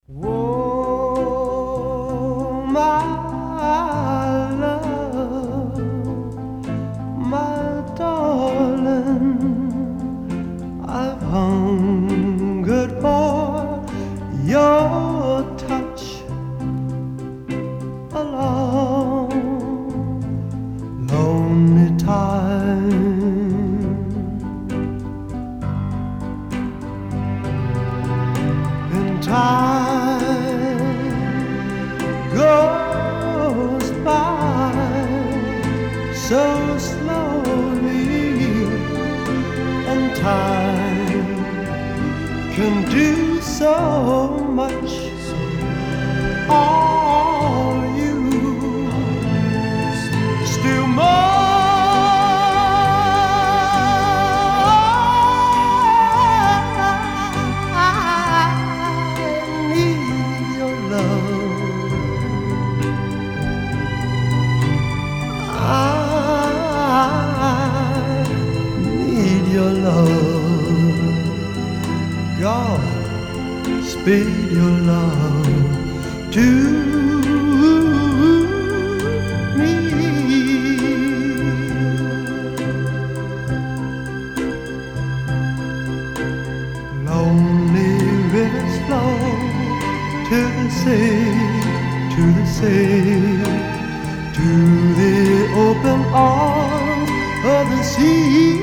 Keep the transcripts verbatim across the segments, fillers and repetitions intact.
Oh, my love, my darling, I've hungered for your touch a long, lonely time. And time goes by so slowly, and time can do so much. Are you still more? Your love, God, speed your love to me. Lonely rivers flow to the sea, to the sea, to the open arms of the sea.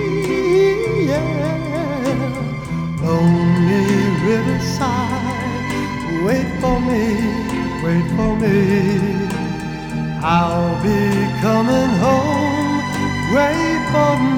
Lonely riverside, wait for me, wait for me. I'll be coming home, wait for me.